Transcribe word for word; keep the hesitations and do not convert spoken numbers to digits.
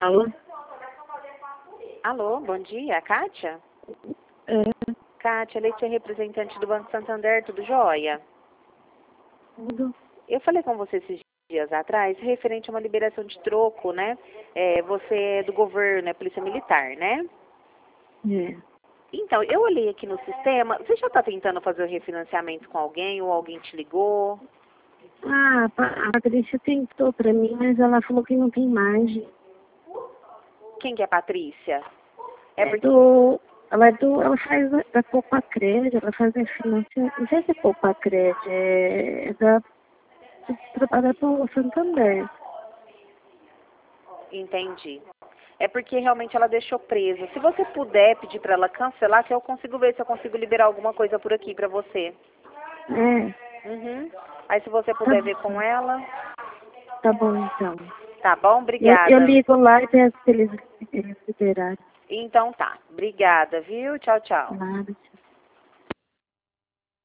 Alô? Alô, bom dia, Kátia? É, Kátia, Leite é representante do Banco Santander, tudo jóia? tudo. Eu falei com você esses dias atrás, referente a uma liberação de troco, né? É, você é do governo, é polícia militar, né? É. Então, eu olhei aqui no sistema, você já está tentando fazer o refinanciamento com alguém ou alguém te ligou? Ah, a Pa- a Patrícia tentou pra mim, mas ela falou que não tem margem. Quem que é Patrícia? É É porque... do. Ela é do. Ela faz da, da Poupa Crédito, ela faz a financiação. Não sei se é Poupa Crédito, é, é da. Trabalha para o Santander. Entendi. É porque realmente ela deixou presa. Se você puder pedir para ela cancelar, que eu consigo ver se eu consigo liberar alguma coisa por aqui para você. É. Uhum. Aí se você Tá, puder ver com ela, tá bom então. tá bom? Eu, eu Obrigada. ligo lá e peço pra eles, eles liberarem. Então tá. Obrigada, viu? Tchau, tchau. Nada.